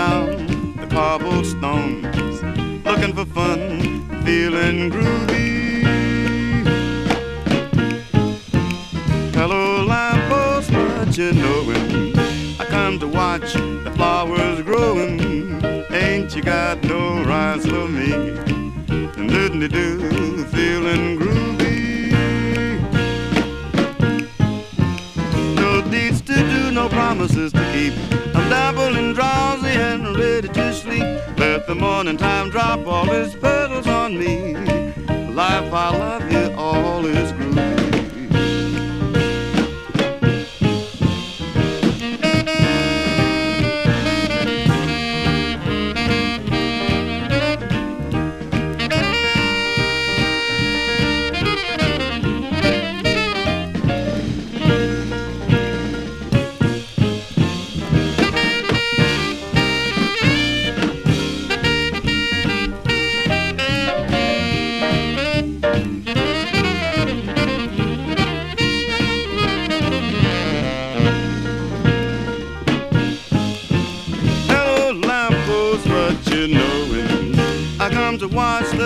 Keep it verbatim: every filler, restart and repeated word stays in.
down the cobblestones, looking for fun, feeling groovy. Hello, lamppost, what you knowin'? I come to watch the flowers growing. Ain't you got no rhymes for me? Do-do-do, feeling groovy. No deeds to do, no promises to keep. I'm dabbled and drowsy and ready to sleep. Let the morning time drop all its petals on me. Life, I love you, all is groovy. What you knowin'? I come to watch the